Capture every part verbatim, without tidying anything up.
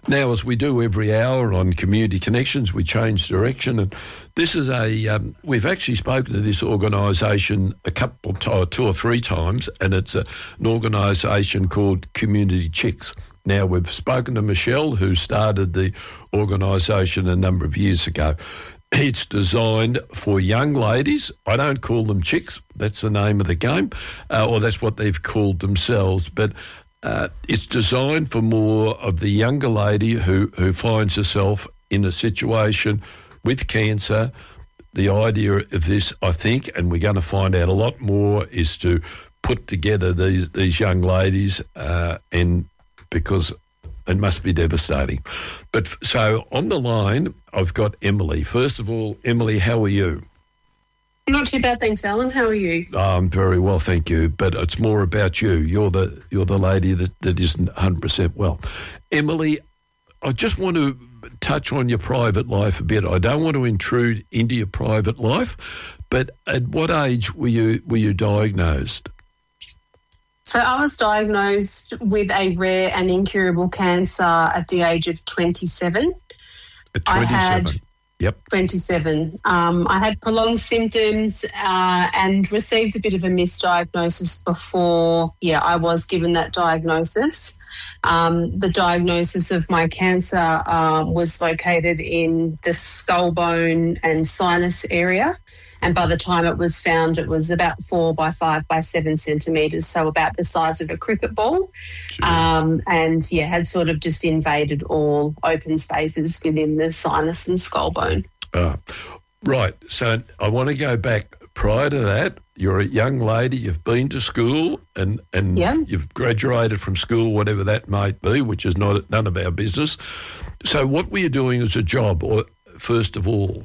Now, as we do every hour on Community Connections, we change direction, and this is a, um, we've actually spoken to this organisation a couple, t- two or three times, and it's a, an organisation called Community Chicks. Now, we've spoken to Michelle, who started the organisation a number of years ago. It's designed for young ladies. I don't call them chicks. That's the name of the game, uh, or that's what they've called themselves, but Uh, it's designed for more of the younger lady who, who finds herself in a situation with cancer. The idea of this, I think, and we're going to find out a lot more, is to put together these, these young ladies, uh, and because it must be devastating. But so on the line, I've got Emily. First of all, Emily, how are you? Not too bad, thanks, Alan. How are you? I'm very well, thank you. But it's more about you. You're the you're the lady that, that isn't one hundred percent well. Emily, I just want to touch on your private life a bit. I don't want to intrude into your private life, but at what age were you were you diagnosed? So I was diagnosed with a rare and incurable cancer at the age of twenty-seven. At twenty-seven? I had Yep. twenty-seven. Um, I had prolonged symptoms uh, and received a bit of a misdiagnosis before, yeah, I was given that diagnosis. Um, the diagnosis of my cancer uh, was located in the skull bone and sinus area. And by the time it was found, it was about four by five by seven centimetres, so about the size of a cricket ball. Um, and, yeah, had sort of just invaded all open spaces within the sinus and skull bone. Uh, right. So I want to go back. Prior to that, you're a young lady, you've been to school and, and yeah. you've graduated from school, whatever that might be, which is not none of our business. So what were you doing as a job, or first of all?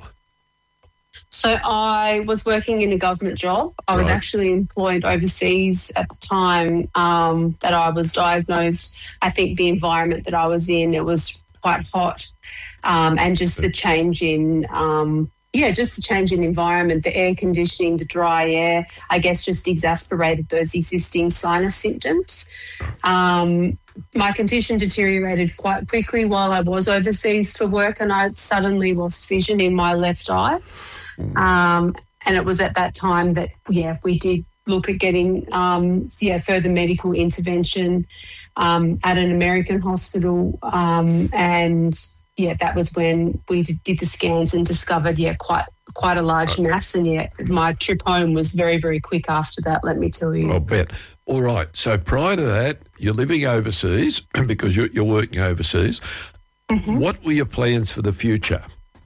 So I was working in a government job. I was right. actually employed overseas at the time um, that I was diagnosed. I think the environment that I was in, it was quite hot, um, and just the change in, um, yeah, just the change in environment, the air conditioning, the dry air, I guess just exacerbated those existing sinus symptoms. Um, my condition deteriorated quite quickly while I was overseas for work, and I suddenly lost vision in my left eye. Um, and it was at that time that, yeah, we did look at getting, um, yeah, further medical intervention um, at an American hospital. Um, and, yeah, that was when we did, did the scans and discovered, yeah, quite quite a large mass. And, yeah, my trip home was very, very quick after that, let me tell you. I'll bet. All right. So prior to that, you're living overseas because you're, you're working overseas. Mm-hmm. What were your plans for the future?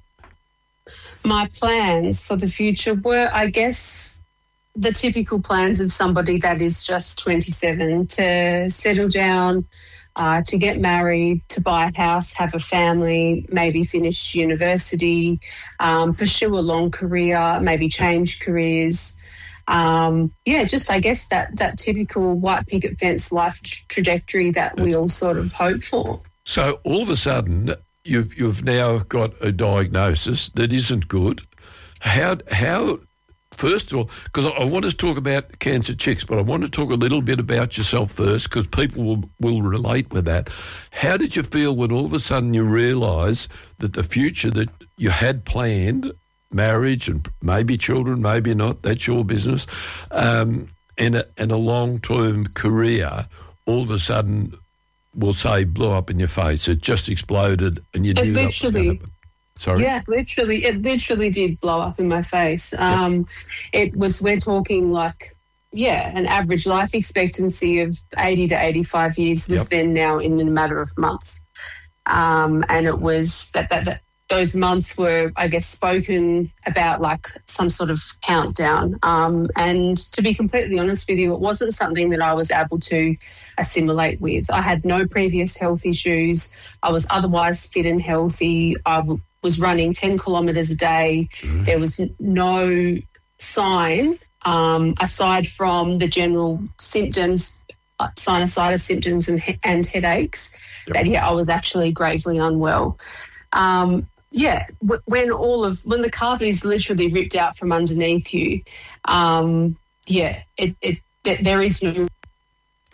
My plans for the future were, I guess, the typical plans of somebody that is just twenty-seven, to settle down, uh, to get married, to buy a house, have a family, maybe finish university, um, pursue a long career, maybe change careers. Um, yeah, just I guess that, that typical white picket fence life trajectory that we all sort of hope for. So all of a sudden, You've you've now got a diagnosis that isn't good. How how first of all, because I, I want to talk about Cancer Chicks, but I want to talk a little bit about yourself first, because people will, will relate with that. How did you feel when all of a sudden you realise that the future that you had planned, marriage and maybe children, maybe not, that's your business, um, and a, and a long term career, all of a sudden, we'll say, blew up in your face? It just exploded and you knew that was going to happen. Sorry? Yeah, literally. It literally did blow up in my face. Um, yeah. It was, we're talking like, yeah, an average life expectancy of eighty to eighty-five years was yep. then now in a matter of months. Um, and it was that, that, that those months were, I guess, spoken about like some sort of countdown. Um, and to be completely honest with you, it wasn't something that I was able to assimilate with. I had no previous health issues. I was otherwise fit and healthy. I w- was running ten kilometres a day. Mm-hmm. There was no sign, um, aside from the general symptoms, uh, sinusitis symptoms and, he- and headaches, yep. that, yeah, I was actually gravely unwell. Um, yeah, w- when all of, when the carpet is literally ripped out from underneath you, um, yeah, it, it, it there is no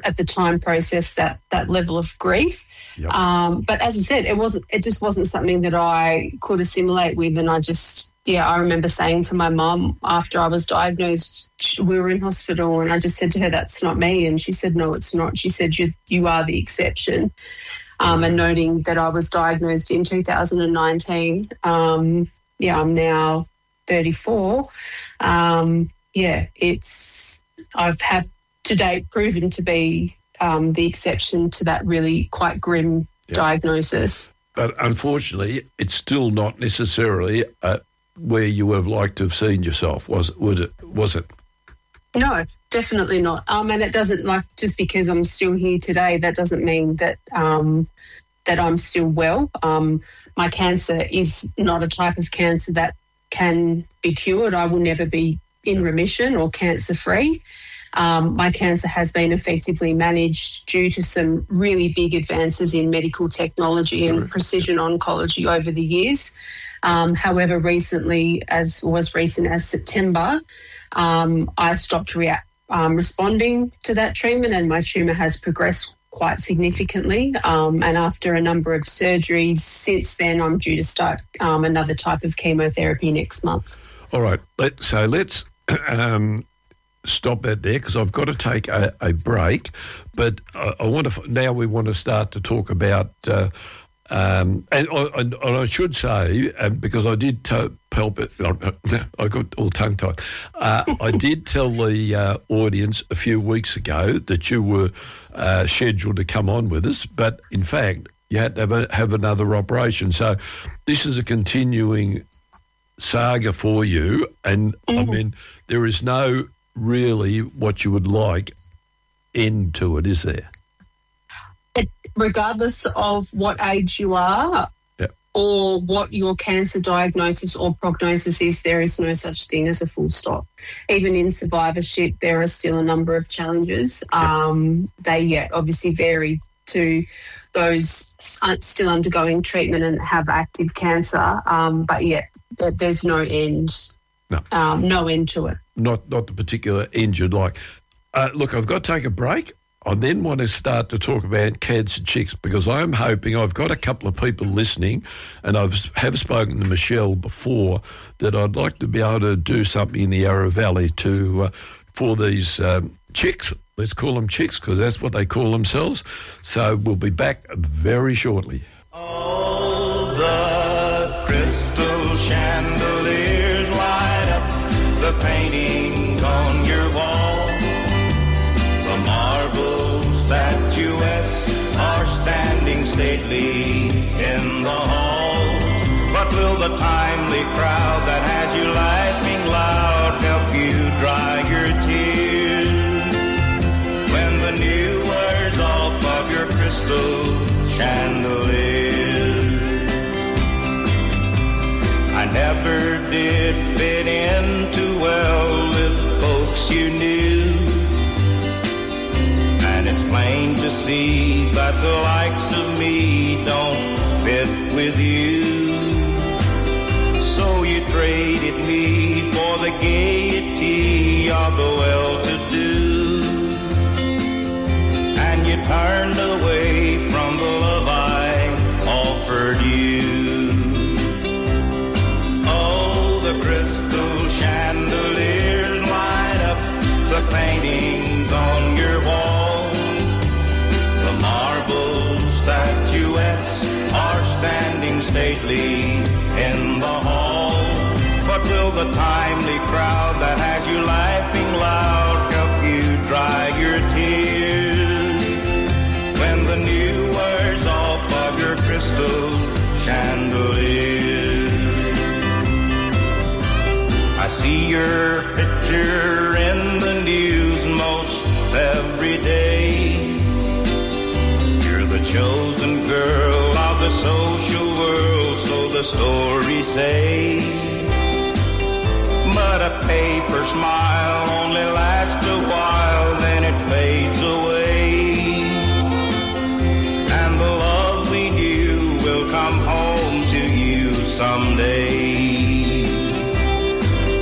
at the time process that that level of grief. Yep. Um, but as I said, it wasn't. It just wasn't something that I could assimilate with, and I just, yeah, I remember saying to my mum after I was diagnosed, we were in hospital, and I just said to her, "That's not me," and she said, "No, it's not." She said, "You you are the exception." Um, and noting that I was diagnosed in two thousand nineteen, um, yeah, I'm now thirty-four. Um, yeah, it's I've have to date proven to be um, the exception to that really quite grim yep. diagnosis. But unfortunately, it's still not necessarily uh, where you would have liked to have seen yourself. Was would it? Was it? No, definitely not. Um, and it doesn't, like, just because I'm still here today, that doesn't mean that um, that I'm still well. Um, my cancer is not a type of cancer that can be cured. I will never be in remission or cancer-free. Um, my cancer has been effectively managed due to some really big advances in medical technology and precision oncology over the years. Um, however, recently, as was recent as September, um, I stopped rea- um, responding to that treatment, and my tumour has progressed quite significantly. Um, and after a number of surgeries since then, I'm due to start um, another type of chemotherapy next month. All right. Let, so let's um, stop that there, because I've got to take a, a break. But I, I want to now we want to start to talk about. Uh, Um, and, and, and I should say, um, because I did to- help it, I got all tongue-tied, uh, I did tell the uh, audience a few weeks ago that you were uh, scheduled to come on with us, but in fact, you had to have, a, have another operation. So this is a continuing saga for you, and mm-hmm. I mean, there is no really what you would like end to it, is there? It, regardless of what age you are yep. or what your cancer diagnosis or prognosis is, there is no such thing as a full stop. Even in survivorship, there are still a number of challenges. Yep. Um, they, yeah, obviously vary to those still undergoing treatment and have active cancer. Um, but, yeah, there, there's no end, no. Um, no end to it. Not, not the particular end you'd like. Uh, look, I've got to take a break. I then want to start to talk about Cancer Chicks, because I am hoping, I've got a couple of people listening, and I have spoken to Michelle before, that I'd like to be able to do something in the Yarra Valley to uh, for these um, chicks. Let's call them chicks, because that's what they call themselves. So we'll be back very shortly. All the crystal chandeliers light up the paintings on your wall. The marble statuettes are standing stately in the hall. But will the timely crowd that has you laughing loud help you dry your tears when the new wears off of your crystal chandelier? I never did fit in too well with folks you knew. It's plain to see that the likes of me don't fit with you. So you traded me for the gaiety of the well-to-do, and you turned away from the love I offered you. Oh, the crystal chandeliers light up the paintings on your wall. Marble statuettes are standing stately in the hall. But will the timely crowd that has you laughing loud help you dry your tears when the new wears off of your crystal chandelier? I see your picture in the news most every day. The chosen girl of the social world, so the stories say. But a paper smile only lasts a while, then it fades away. And the love we knew will come home to you someday.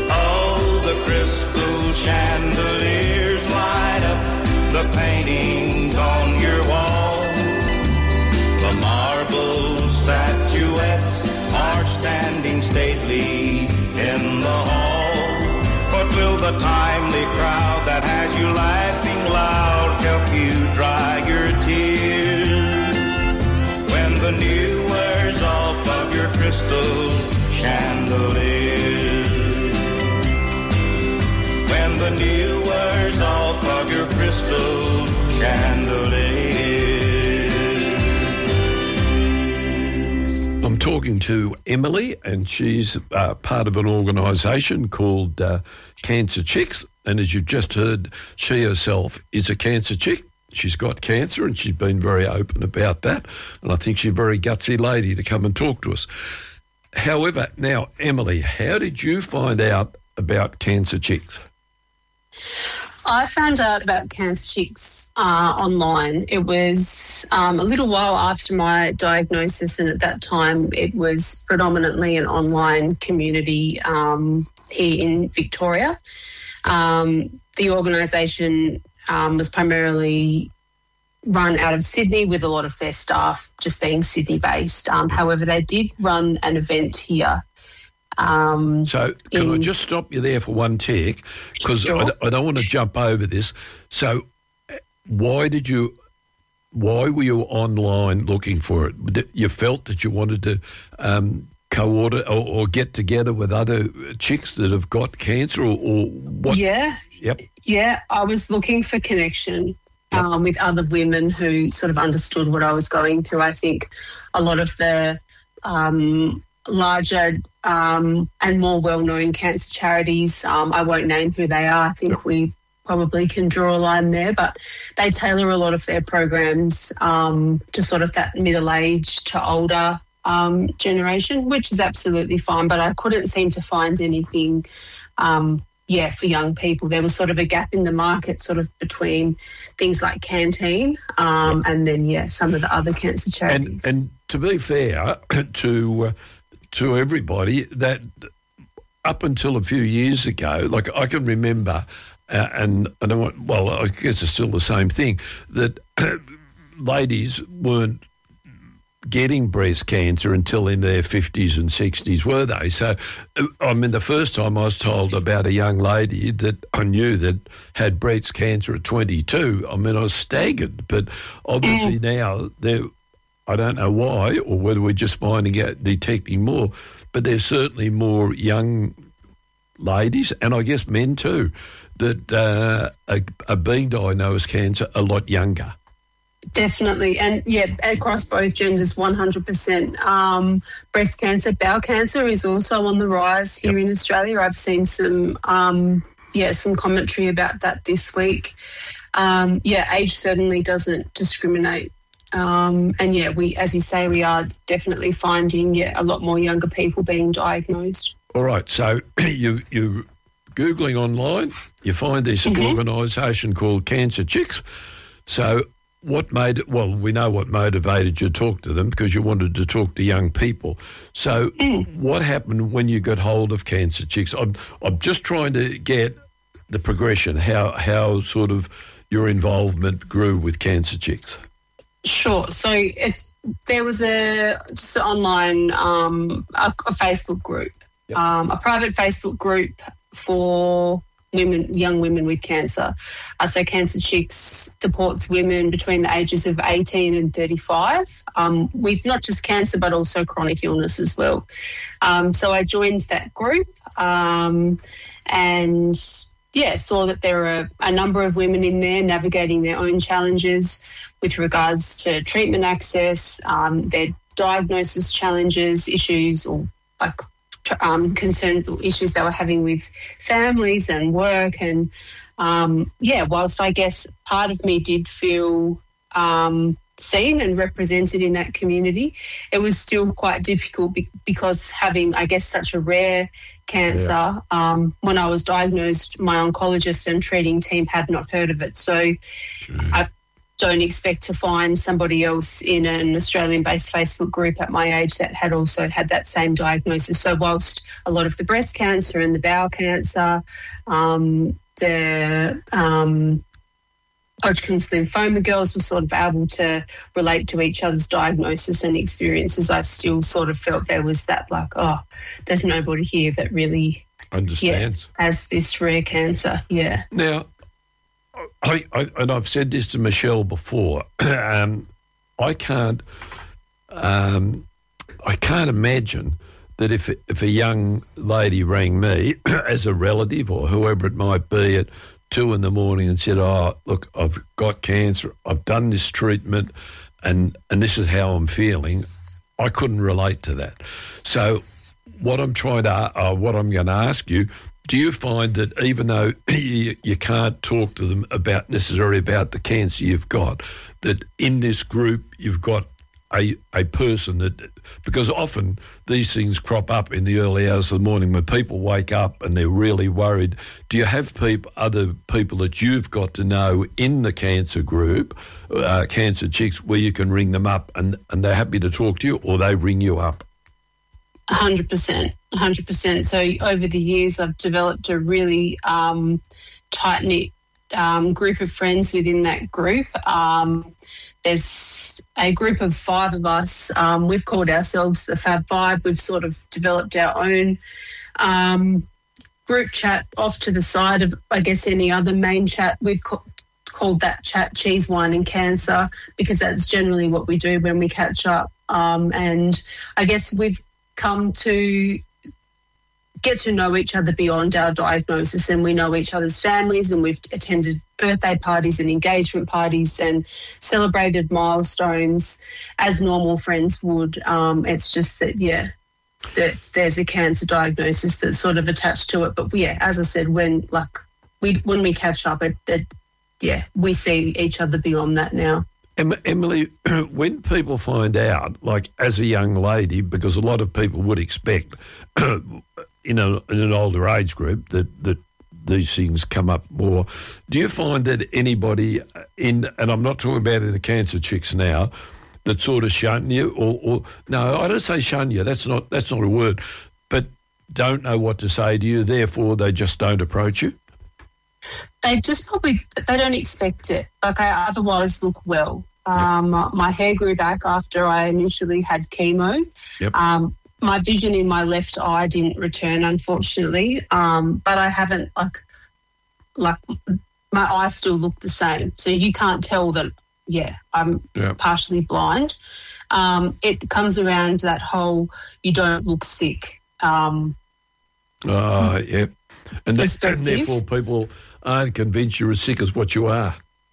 Oh, the crystal chandeliers light up the painting the timely crowd that has you laughing loud help you dry your tears. When the new wears off of your crystal chandelier. When the new wears off of your crystal chandelier. I'm talking to Emily, and she's uh, part of an organisation called uh, Cancer Chicks. And as you've just heard, she herself is a cancer chick. She's got cancer, and she's been very open about that. And I think she's a very gutsy lady to come and talk to us. However, now, Emily, how did you find out about Cancer Chicks? I found out about Cancer Chicks uh, online. It was um, a little while after my diagnosis, and at that time it was predominantly an online community um, here in Victoria. Um, the organisation um, was primarily run out of Sydney, with a lot of their staff just being Sydney-based. Um, however, they did run an event here. Um, so can in, I just stop you there for one tick? Because sure. I, I don't want to jump over this. So why did you, why were you online looking for it? You felt that you wanted to um, co-order or, or get together with other chicks that have got cancer, or, or what? Yeah. Yep. Yeah, I was looking for connection yep. um, with other women who sort of understood what I was going through. I think a lot of the um, larger um, and more well-known cancer charities, um, I won't name who they are. I think yep. we probably can draw a line there, but they tailor a lot of their programs um, to sort of that middle-aged to older um, generation, which is absolutely fine, but I couldn't seem to find anything um, yeah, for young people. There was sort of a gap in the market sort of between things like Canteen um, and then, yeah, some of the other cancer charities. And, and to be fair to uh, to everybody, that up until a few years ago, like I can remember, uh, and I don't want, well, I guess it's still the same thing, that ladies weren't getting breast cancer until in their fifties and sixties, were they? So, I mean, the first time I was told about a young lady that I knew that had breast cancer at twenty-two, I mean, I was staggered. But obviously mm. now, they're, I don't know why, or whether we're just finding out, detecting more, but there's certainly more young ladies, and I guess men too, that uh, are, are being diagnosed cancer a lot younger. Definitely. And, yeah, across both genders, one hundred percent. Um, breast cancer, bowel cancer is also on the rise here yep. in Australia. I've seen some, um, yeah, some commentary about that this week. Um, yeah, age certainly doesn't discriminate. Um, and, yeah, we, as you say, we are definitely finding, yeah, a lot more younger people being diagnosed. All right. So you, you Googling online, you find this mm-hmm. organisation called Cancer Chicks. So what made it, well, we know what motivated you to talk to them, because you wanted to talk to young people. So mm. what happened when you got hold of Cancer Chicks? I'm, I'm just trying to get the progression, how how sort of your involvement grew with Cancer Chicks. Sure. So it's there was a just an online um, a, a Facebook group, yep. um, a private Facebook group for women, young women with cancer. Uh, so Cancer Chicks supports women between the ages of eighteen and thirty-five um, with not just cancer but also chronic illness as well. Um, so I joined that group um, and, yeah, saw that there are a number of women in there navigating their own challenges with regards to treatment access, um, their diagnosis challenges, issues or like Um, concerns or issues they were having with families and work. And, um, yeah, whilst I guess part of me did feel um, seen and represented in that community, it was still quite difficult be- because having, I guess, such a rare cancer, yeah. um, when I was diagnosed, my oncologist and treating team had not heard of it. So mm. I don't expect to find somebody else in an Australian-based Facebook group at my age that had also had that same diagnosis. So whilst a lot of the breast cancer and the bowel cancer, um, the um, Hodgkin's lymphoma girls were sort of able to relate to each other's diagnosis and experiences, I still sort of felt there was that like, oh, there's nobody here that really Understands. Yeah, has this rare cancer. Yeah. Now, I, I and I've said this to Michelle before. um, I can't. Um, I can't imagine that if if a young lady rang me as a relative or whoever it might be at two in the morning and said, "Oh, look, I've got cancer. I've done this treatment, and and this is how I'm feeling." I couldn't relate to that. So, what I'm trying to, uh, what I'm going to ask you. Do you find that even though you, you can't talk to them about necessarily about the cancer you've got, that in this group you've got a a person that, because often these things crop up in the early hours of the morning when people wake up and they're really worried. Do you have people, other people that you've got to know in the cancer group, uh, Cancer Chicks, where you can ring them up and, and they're happy to talk to you, or they ring you up? one hundred percent, one hundred percent. So over the years, I've developed a really um, tight-knit um, group of friends within that group. Um, there's a group of five of us. Um, we've called ourselves the Fab Five. We've sort of developed our own um, group chat off to the side of, I guess, any other main chat. We've ca- called that chat Cheese, Wine and Cancer, because that's generally what we do when we catch up. Um, and I guess we've come to get to know each other beyond our diagnosis, and we know each other's families, and we've attended birthday parties and engagement parties and celebrated milestones as normal friends would. Um, it's just that, yeah, that there's a cancer diagnosis that's sort of attached to it. But yeah, as I said, when like we when we catch up, it, it yeah, we see each other beyond that now. Emily, when people find out, like as a young lady, because a lot of people would expect in, a, in an older age group that, that these things come up more, do you find that anybody in, and I'm not talking about in the Cancer Chicks now, that sort of shun you, or, or no, I don't say shun you, that's not, that's not a word, but don't know what to say to you, therefore they just don't approach you? They just probably, they don't expect it. Like I otherwise look well. Um, yep. My hair grew back after I initially had chemo. Yep. Um, my vision in my left eye didn't return, unfortunately, um, but I haven't, like, like my eyes still look the same. So you can't tell that, yeah, I'm yep. partially blind. Um, it comes around that whole you don't look sick. Um, uh, yeah. And, that, and therefore people aren't convinced you're as sick as what you are.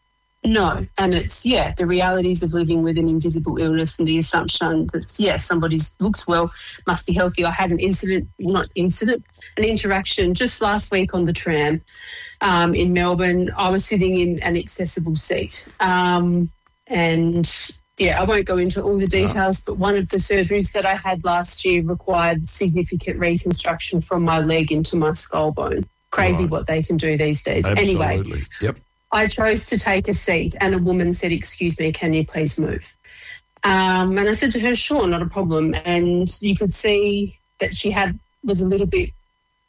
No, and it's, yeah, the realities of living with an invisible illness and the assumption that, yeah, somebody looks well, must be healthy. I had an incident, not incident, an interaction just last week on the tram um, in Melbourne. I was sitting in an accessible seat um, and, yeah, I won't go into all the details, no. but one of the surgeries that I had last year required significant reconstruction from my leg into my skull bone. Crazy right. what they can do these days. Absolutely. Anyway. Yep. I chose to take a seat and a woman said, "Excuse me, can you please move?" Um, and I said to her, "Sure, not a problem." And you could see that she had was a little bit,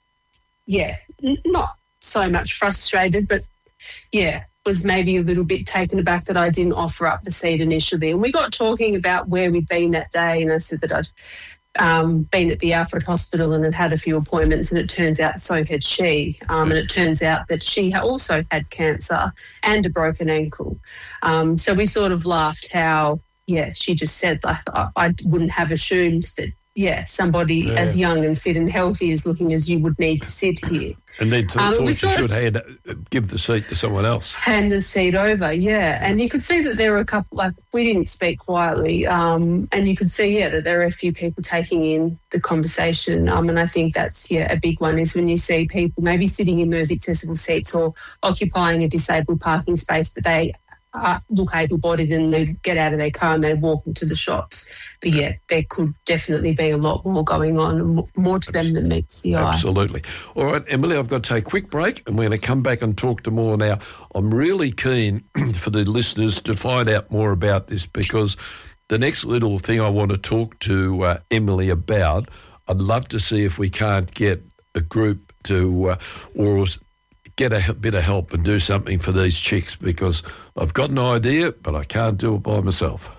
yeah, n- not so much frustrated, but, yeah, was maybe a little bit taken aback that I didn't offer up the seat initially. And we got talking about where we'd been that day, and I said that I'd Um, been at the Alfred Hospital and had had a few appointments, and it turns out so had she. Um, and it turns out that she also had cancer and a broken ankle. Um, so we sort of laughed how, yeah, she just said, like, I, I wouldn't have assumed that, yeah, somebody yeah. as young and fit and healthy as looking as you would need to sit here. And then um, thought you should hand, give the seat to someone else. Hand the seat over, yeah. And you could see that there were a couple, like, we didn't speak quietly, um, and you could see, yeah, that there were a few people taking in the conversation. Um, and I think that's, yeah, a big one is when you see people maybe sitting in those accessible seats or occupying a disabled parking space, but they Uh, look able-bodied and they get out of their car and they walk into the shops. But, yeah, there could definitely be a lot more going on and more to them than meets the eye. Absolutely. All right, Emily, I've got to take a quick break and we're going to come back and talk to more now. I'm really keen for the listeners to find out more about this because the next little thing I want to talk to uh, Emily about, I'd love to see if we can't get a group to uh, or get a bit of help and do something for these chicks because I've got an idea, but I can't do it by myself.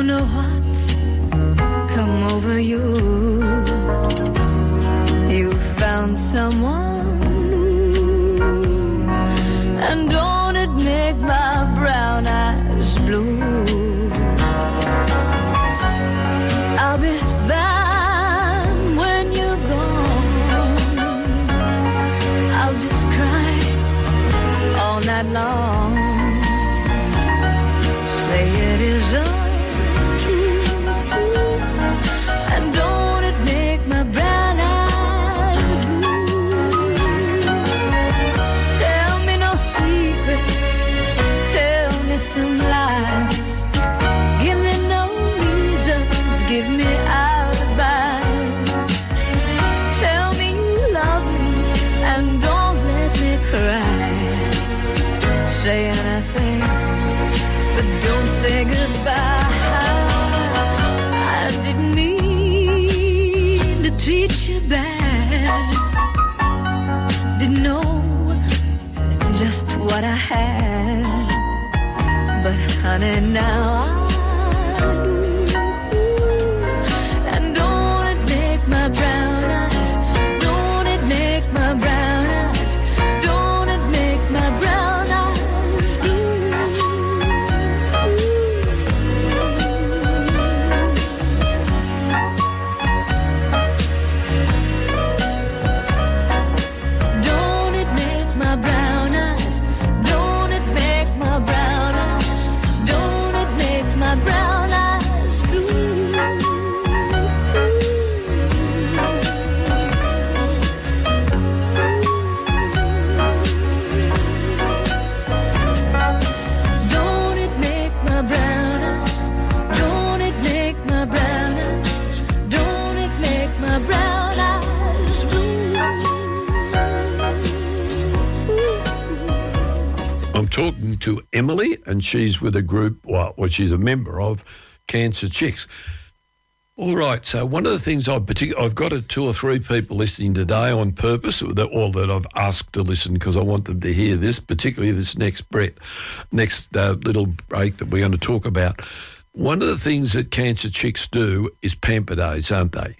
don't know what's come over you. You found someone new, and don't it make my brown eyes blue? I'll be fine when you're gone. I'll just cry all night long. Say it isn't true, and don't it make my brown eyes blue? Tell me no secrets, tell me some lies. Give me no reasons, give me alibis. Tell me you love me and don't let me cry. Say anything, but don't say goodbye. I didn't mean to treat you bad. Didn't know just what I had. But honey, now I do. And don't it make my brown eyes, don't it make my brown eyes, don't it make my brown eyes blue? Don't it make my brown eyes, don't it make my brown eyes, don't it make my brown eyes blue? Don't it make my brown eyes, don't it make my brown eyes, don't it make my brown eyes blue? I'm talking to Emily, and she's with a group, well, well she's a member of Cancer Chicks. All right, so one of the things I've particularly, I've got a two or three people listening today on purpose, that, or that I've asked to listen because I want them to hear this, particularly this next break, next uh, little break that we're going to talk about. One of the things that Cancer Chicks do is pamper days, aren't they?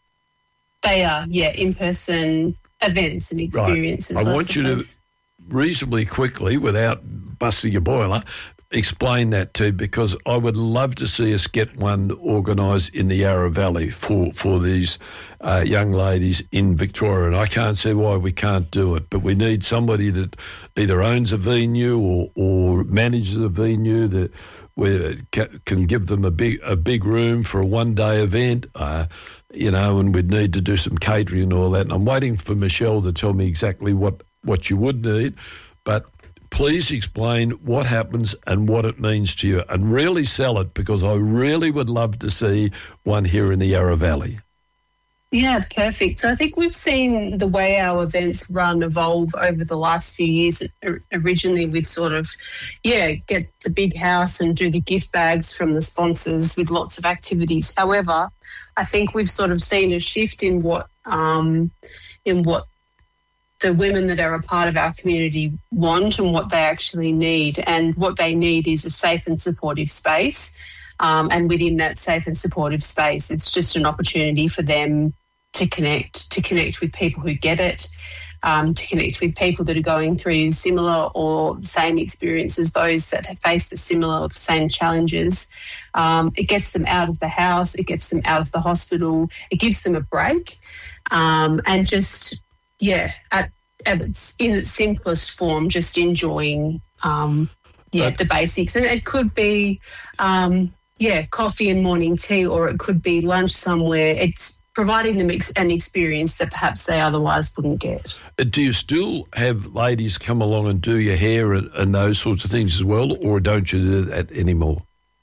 They are, yeah, in-person events and experiences. I want you to suppose. reasonably quickly, without busting your boiler, explain that too, because I would love to see us get one organised in the Yarra Valley for, for these uh, young ladies in Victoria, and I can't see why we can't do it, but we need somebody that either owns a venue or, or manages a venue that we can give them a big a big room for a one-day event, uh, you know, and we'd need to do some catering and all that. And I'm waiting for Michelle to tell me exactly what, what you would need, but please explain what happens and what it means to you, and really sell it, because I really would love to see one here in the Yarra Valley. Yeah, perfect. So I think we've seen the way our events run evolve over the last few years. Originally, we'd sort of, yeah, get the big house and do the gift bags from the sponsors with lots of activities. However, I think we've sort of seen a shift in what um, in what the women that are a part of our community want and what they actually need. And what they need is a safe and supportive space. Um, and within that safe and supportive space, it's just an opportunity for them to connect, to connect with people who get it, um, to connect with people that are going through similar or the same experiences, those that have faced the similar or the same challenges. Um, it gets them out of the house, it gets them out of the hospital, it gives them a break, um, and just, yeah, at, at its, in its simplest form, just enjoying, um, yeah, but, the basics. And it could be, um, yeah, coffee and morning tea, or it could be lunch somewhere. It's providing them ex- an experience that perhaps they otherwise wouldn't get. Do you still have ladies come along and do your hair and, and those sorts of things as well, or don't you do that anymore?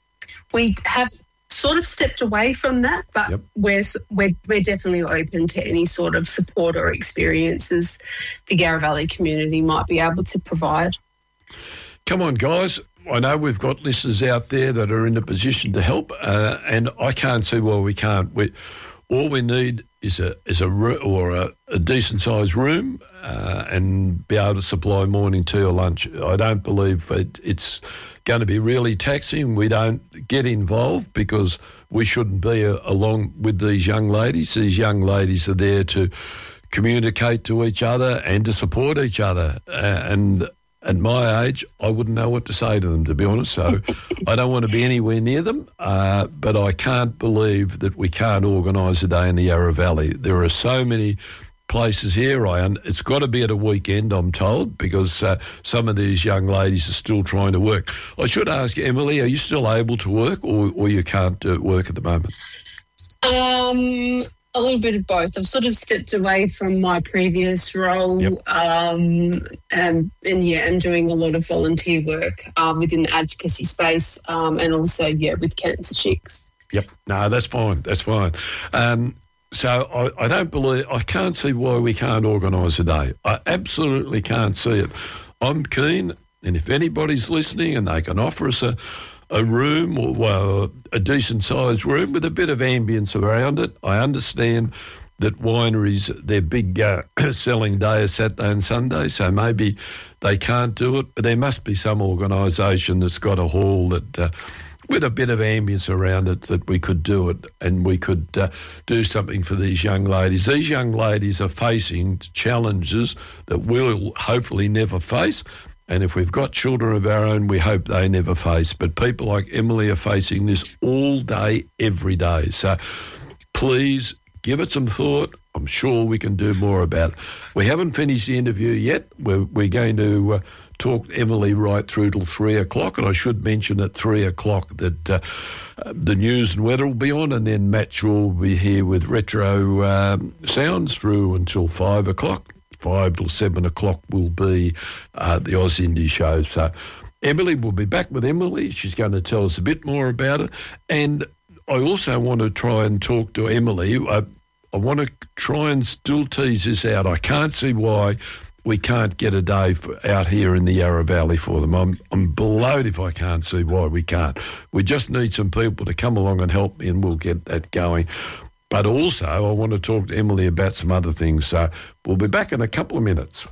We have sort of stepped away from that, but yep. we're, we're we're definitely open to any sort of support or experiences the Yarra Valley community might be able to provide. Come on, guys. I know we've got listeners out there that are in a position to help, uh, and I can't see why we can't. We, all we need is a is a or a, a decent sized room, uh, and be able to supply morning tea or lunch. I don't believe it, it's going to be really taxing. We don't get involved because we shouldn't be uh, along with these young ladies. These young ladies are there to communicate to each other and to support each other. Uh, and at my age, I wouldn't know what to say to them, to be honest. So I don't want to be anywhere near them, uh, but I can't believe that we can't organise a day in the Yarra Valley. There are so many places here. I un- it's got to be at a weekend, I'm told, because uh, some of these young ladies are still trying to work. I should ask, Emily, are you still able to work or, or you can't uh, work at the moment? Um... A little bit of both. I've sort of stepped away from my previous role, Yep. um, and, and yeah, and doing a lot of volunteer work um, within the advocacy space, um, and also yeah, with Cancer Chicks. Yep. No, that's fine. That's fine. Um, so I, I don't believe, I can't see why we can't organise a day. I absolutely can't see it. I'm keen, and if anybody's listening and they can offer us a a room or well, a decent-sized room with a bit of ambience around it. I understand that wineries, their big uh, selling day is Saturday and Sunday, so maybe they can't do it, but there must be some organisation that's got a hall that, uh, with a bit of ambience around it, that we could do it and we could uh, do something for these young ladies. These young ladies are facing challenges that we'll hopefully never face. And if we've got children of our own, we hope they never face. But people like Emily are facing this all day, every day. So please give it some thought. I'm sure we can do more about it. We haven't finished the interview yet. We're, we're going to uh, talk to Emily right through till three o'clock. And I should mention at three o'clock that uh, uh, the news and weather will be on, and then Matt Shaw will be here with retro um, sounds through until five o'clock. Five till seven o'clock will be uh, the Oz Indie show. So Emily will be back with Emily. She's going to tell us a bit more about it. And I also want to try and talk to Emily. I, I want to try and still tease this out. I can't see why we can't get a day for, out here in the Yarra Valley for them. I'm, I'm blowed if I can't see why we can't. We just need some people to come along and help me, and we'll get that going. But also, I want to talk to Emily about some other things. So we'll be back in a couple of minutes.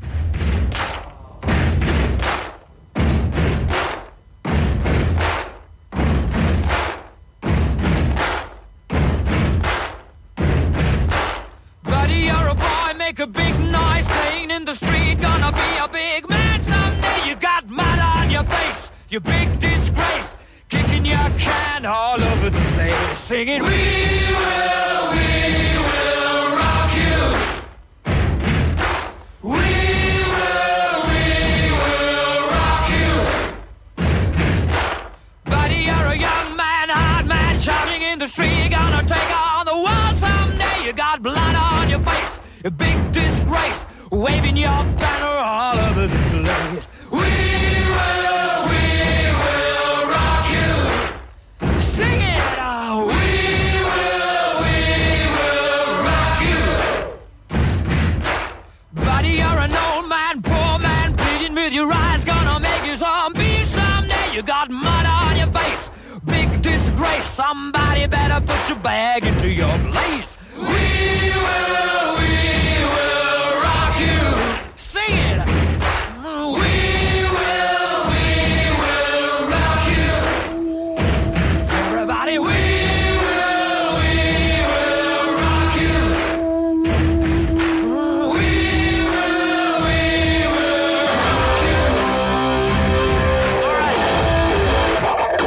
Buddy, you're a boy, make a big noise, playing in the street, gonna be a big man someday. You got mud on your face, you big disgrace, kicking your can all over the place, singing, we will, we will rock you. We will, we will rock you. Buddy, you're a young man, hard man, shouting in the street, gonna take on the world someday. You got blood on your face, a big disgrace, waving your banner all over the place. We will, we will rock you. Sing it, oh, we will, we will rock you. Buddy, you're an old man, poor man, pleading with your eyes, gonna make you zombie someday. You got mud on your face, big disgrace, somebody better put your bag into your place. We will, we will rock you. Sing it. We will, we will rock you. Everybody, we will, we will rock you. We will, we will rock you. All right.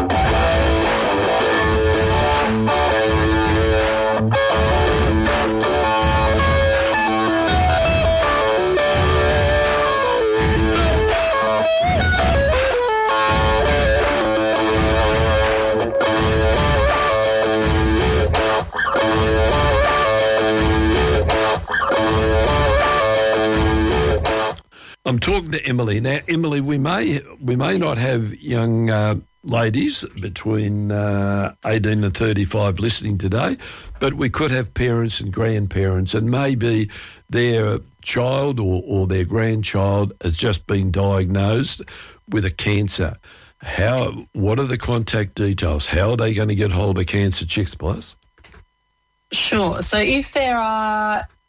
I'm talking to Emily. Now, Emily, we may we may not have young uh, ladies between uh, eighteen and thirty-five listening today, but we could have parents and grandparents, and maybe their child or, or their grandchild has just been diagnosed with a cancer. How? What are the contact details? How are they going to get hold of Cancer Chicks Plus? Sure. So if there are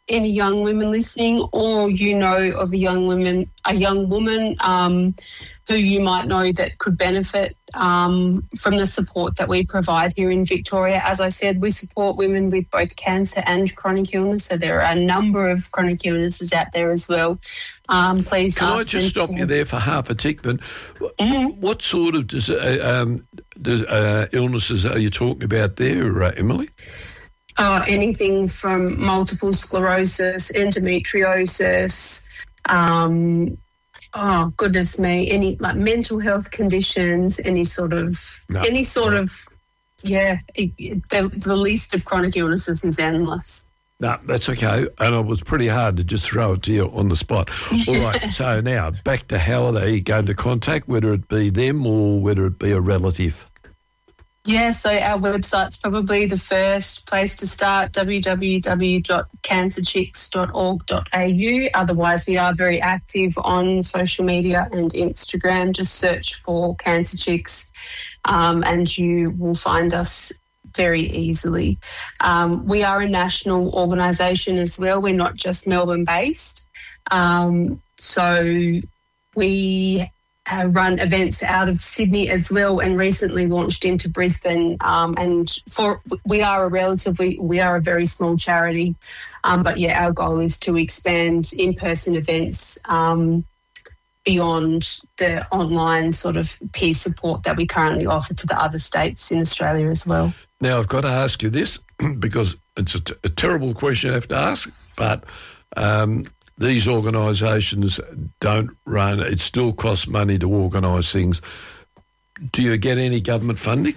any young women listening, or you know of a young woman, a young woman um, who you might know that could benefit um, from the support that we provide here in Victoria. As I said, we support women with both cancer and chronic illness, so there are a number of chronic illnesses out there as well. Um, please Can ask I just them stop to- you there for half a tick then? Mhm. What sort of dis- uh, um, dis- uh, illnesses are you talking about there, uh, Emily? Uh, anything from multiple sclerosis, endometriosis, um, oh goodness me, any like mental health conditions, any sort of, No. any sort of, yeah, it, it, the, the list of chronic illnesses is endless. No, that's okay. And it was pretty hard to just throw it to you on the spot. All right, so now back to how are they going to contact, whether it be them or whether it be a relative? Yeah, so our website's probably the first place to start, w w w dot cancer chicks dot org dot a u. Otherwise, we are very active on social media and Instagram. Just search for Cancer Chicks um, and you will find us very easily. Um, we are a national organisation as well. We're not just Melbourne-based. Um, so we Uh, run events out of Sydney as well, and recently launched into Brisbane. Um, and for we are a relatively, we are a very small charity, um, but yeah, our goal is to expand in-person events um, beyond the online sort of peer support that we currently offer to the other states in Australia as well. Now, I've got to ask you this because it's a, t- a terrible question I have to ask, but um, these organisations don't run, it still costs money to organise things. Do you get any government funding?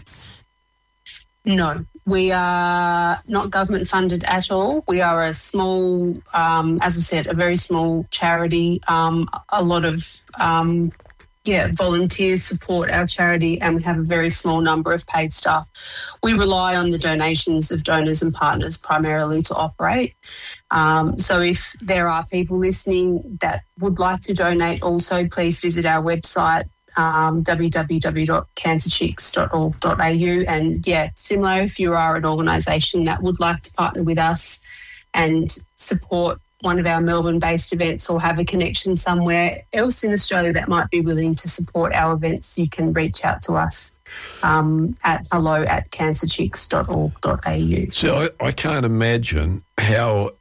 No, we are not government funded at all. We are a small, um, as I said, a very small charity. Um, a lot of um, yeah, volunteers support our charity, and we have a very small number of paid staff. We rely on the donations of donors and partners primarily to operate. Um, so if there are people listening that would like to donate also, please visit our website, um, w w w dot cancer chicks dot org dot a u. And yeah, similar, if you are an organisation that would like to partner with us and support one of our Melbourne-based events or have a connection somewhere else in Australia that might be willing to support our events, you can reach out to us um, at hello at cancer chicks dot org dot a u. So I, I can't imagine how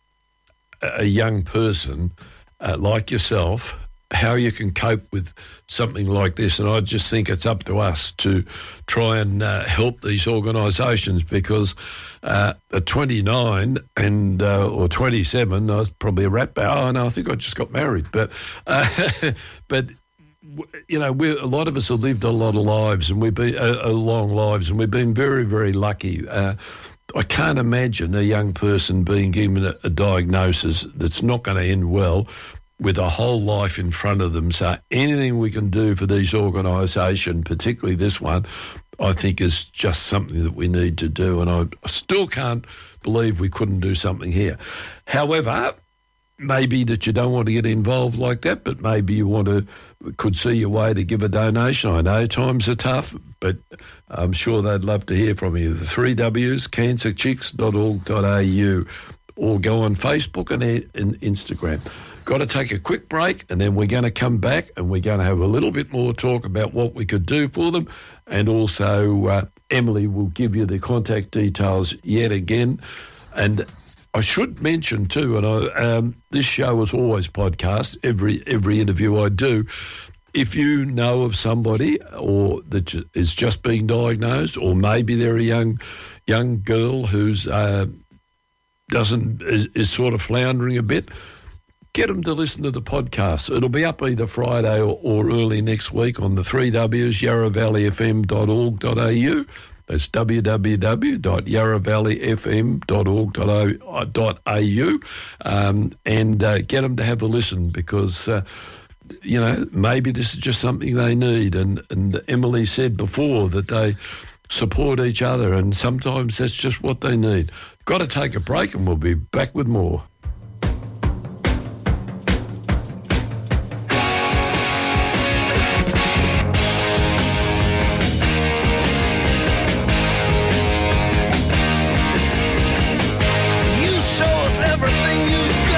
a young person uh, like yourself, how you can cope with something like this. And I just think it's up to us to try and uh, help these organisations, because uh, at twenty-nine and uh, or twenty-seven, I was probably a rat bar. Oh, no, I think I just got married. But, uh, but you know, we a lot of us have lived a lot of lives, and we've been uh, uh, long lives, and we've been very, very lucky. Uh, I can't imagine a young person being given a, a diagnosis that's not going to end well, with a whole life in front of them. So anything we can do for these organisations, particularly this one, I think is just something that we need to do. And I, I still can't believe we couldn't do something here. However, maybe that you don't want to get involved like that, but maybe you want to, could see your way to give a donation. I know times are tough, but I'm sure they'd love to hear from you. The three W's, cancer chicks dot org dot a u, or go on Facebook and, and Instagram. Got to take a quick break, and then we're going to come back and we're going to have a little bit more talk about what we could do for them. And also uh, Emily will give you the contact details yet again. And I should mention too, and I, um, this show is always podcast, every every interview I do. If you know of somebody or that is just being diagnosed, or maybe they're a young young girl who's uh, doesn't is, is sort of floundering a bit, get them to listen to the podcast. It'll be up either Friday or, or early next week on the three W's, yarra valley f m dot org dot a u. That's w w w dot yarra valley f m dot org dot a u, um, and uh, get them to have a listen, because, uh, you know, maybe this is just something they need. And, and Emily said before that they support each other, and sometimes that's just what they need. Got to take a break, and we'll be back with more. You show us everything you've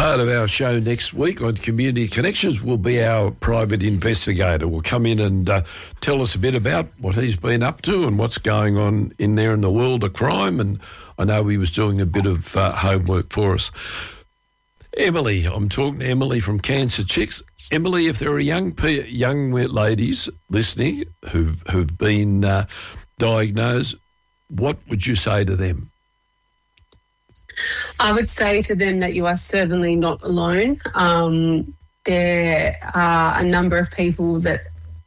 part of our show next week on Community Connections will be our private investigator. Will come in and uh, tell us a bit about what he's been up to and what's going on in there in the world of crime. And I know he was doing a bit of uh, homework for us. Emily, I'm talking to Emily from Cancer Chicks. Emily, if there are young pe- young ladies listening who've, who've been uh, diagnosed, what would you say to them? I would say to them that you are certainly not alone. Um, there are a number of people that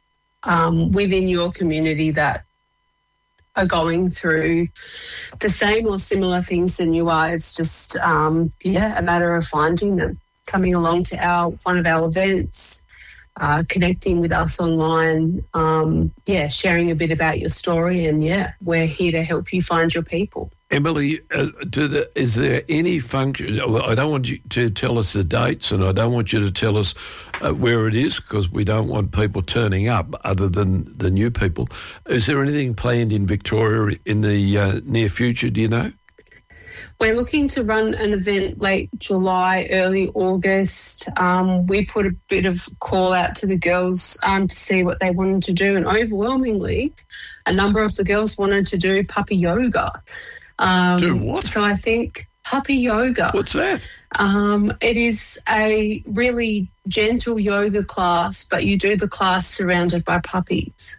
um, within your community that are going through the same or similar things than you are. It's just, um, yeah, a matter of finding them, coming along to our one of our events, uh, connecting with us online, um, yeah, sharing a bit about your story, and, yeah, we're here to help you find your people. Emily, uh, do the, is there any function? Well, I don't want you to tell us the dates, and I don't want you to tell us uh, where it is, because we don't want people turning up other than the new people. Is there anything planned in Victoria in the uh, near future, do you know? We're looking to run an event late July, early August. Um, we put a bit of call out to the girls um, to see what they wanted to do, and overwhelmingly, a number of the girls wanted to do puppy yoga. Um, Do what? So I think puppy yoga. What's that? Um, it is a really gentle yoga class, but you do the class surrounded by puppies.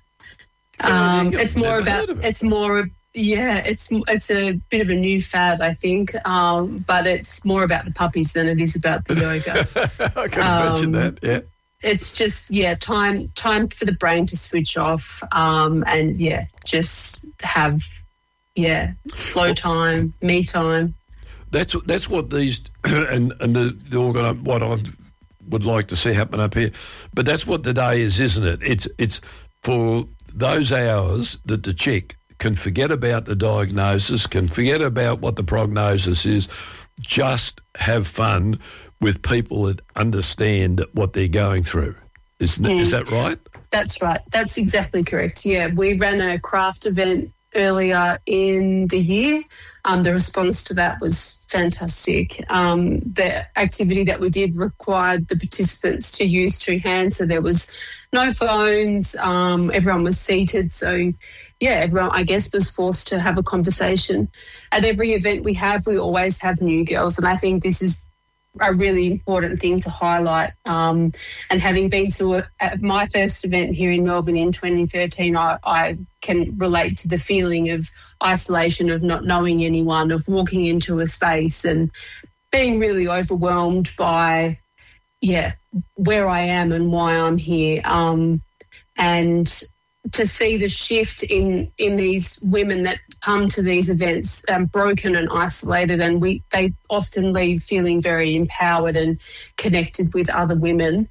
Um, Oh, it's I've more never about. heard of it. It's more. Yeah, it's it's a bit of a new fad, I think. Um, but it's more about the puppies than it is about the yoga. I can imagine Um, that, yeah. It's just yeah, time time for the brain to switch off, um, and yeah, just have. Yeah, slow time, me time. That's that's what these and and the, the organ, what I would like to see happen up here, but that's what the day is, isn't it? It's it's for those hours that the chick can forget about the diagnosis, can forget about what the prognosis is, just have fun with people that understand what they're going through. Is mm. is that right? That's right. That's exactly correct. Yeah, we ran a craft event earlier in the year. Um, the response to that was fantastic. Um, the activity that we did required the participants to use two hands, so there was no phones. Um, everyone was seated, so yeah, everyone, I guess, was forced to have a conversation. At every event we have, we always have new girls, and I think this is a really important thing to highlight. Um, and having been to a, at my first event here in Melbourne in twenty thirteen, I, I can relate to the feeling of isolation, of not knowing anyone, of walking into a space and being really overwhelmed by, yeah, where I am and why I'm here. Um, and to see the shift in in these women that come to these events um, broken and isolated, and we they often leave feeling very empowered and connected with other women.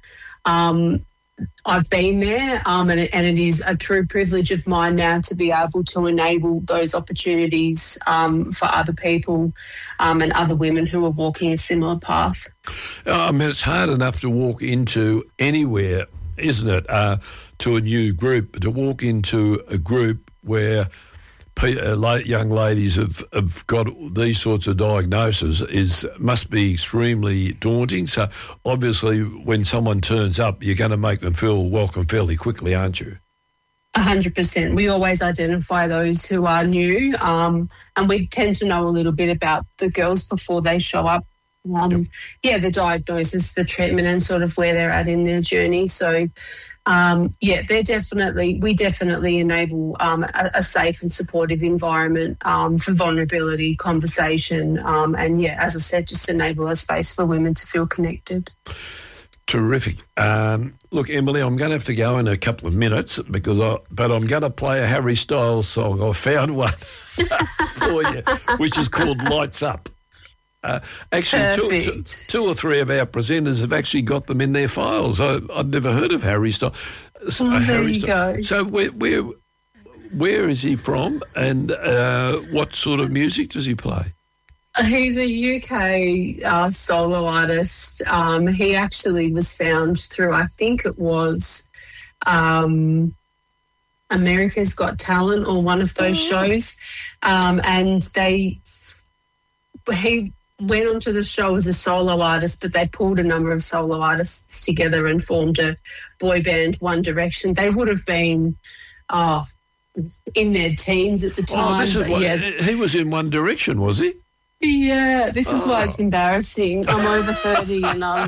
Um, I've been there, um, and, it, and it is a true privilege of mine now to be able to enable those opportunities um, for other people um, and other women who are walking a similar path. I mean, it's hard enough to walk into anywhere, isn't it, uh, to a new group, but to walk into a group where pe- uh, la- young ladies have, have got these sorts of diagnoses is must be extremely daunting. So obviously when someone turns up, you're going to make them feel welcome fairly quickly, aren't you? A hundred percent. We always identify those who are new, um, and we tend to know a little bit about the girls before they show up. Um, yep. Yeah, the diagnosis, the treatment, and sort of where they're at in their journey. So, um, yeah, they're definitely, we definitely enable um, a, a safe and supportive environment um, for vulnerability, conversation, um, and, yeah, as I said, just enable a space for women to feel connected. Terrific. Um, look, Emily, I'm going to have to go in a couple of minutes, because I, but I'm going to play a Harry Styles song. I found one for you, which is called Lights Up. Uh, actually, two, two, two or three of our presenters have actually got them in their files. I, I'd never heard of Harry Styles. Oh, uh, there Harry you Styles. go. So where, where, where is he from, and uh, what sort of music does he play? He's a U K uh, solo artist. Um, he actually was found through, I think it was um, America's Got Talent or one of those oh. shows, um, and they he went onto the show as a solo artist, but they pulled a number of solo artists together and formed a boy band, One Direction. They would have been oh, in their teens at the time. Oh, this is what, yeah. he was in One Direction, was he? Yeah, this is oh. why it's embarrassing. I'm over thirty and um,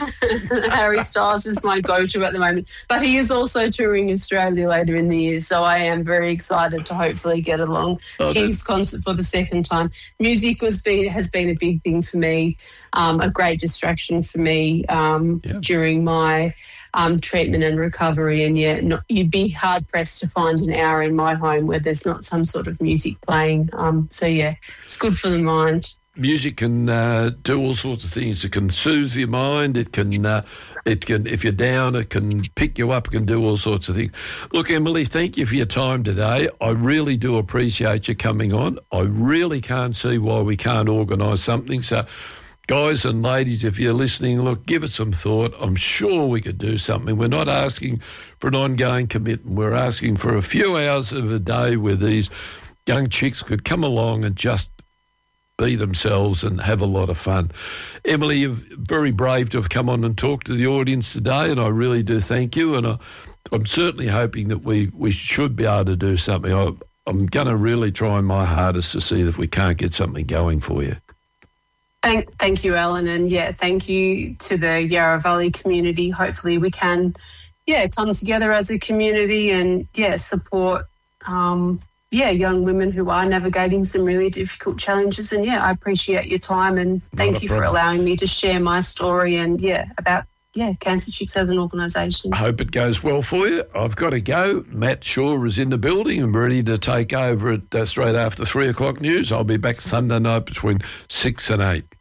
Harry Styles is my go-to at the moment. But he is also touring Australia later in the year, so I am very excited to hopefully get along oh, to his concert for the second time. Music was been, has been a big thing for me, um, a great distraction for me um, yeah. during my um, treatment and recovery. And, yeah, not, you'd be hard-pressed to find an hour in my home where there's not some sort of music playing. Um, so, yeah, it's good for the mind. Music can uh, do all sorts of things. It can soothe your mind. It can, uh, it can, if you're down, it can pick you up. It can do all sorts of things. Look, Emily, thank you for your time today. I really do appreciate you coming on. I really can't see why we can't organise something. So, guys and ladies, if you're listening, look, give it some thought. I'm sure we could do something. We're not asking for an ongoing commitment. We're asking for a few hours of a day where these young chicks could come along and just be themselves and have a lot of fun. Emily, you're very brave to have come on and talked to the audience today, and I really do thank you. And I, I'm certainly hoping that we, we should be able to do something. I, I'm going to really try my hardest to see if we can't get something going for you. Thank, thank you, Alan, and yeah, thank you to the Yarra Valley community. Hopefully, we can, yeah, come together as a community and yeah, support, um, yeah, young women who are navigating some really difficult challenges. And yeah, I appreciate your time and thank you for allowing me to share my story and yeah, about yeah, Cancer Chicks as an organisation. I hope it goes well for you. I've got to go. Matt Shaw is in the building and ready to take over at uh, straight after three o'clock news. I'll be back Sunday night between six and eight.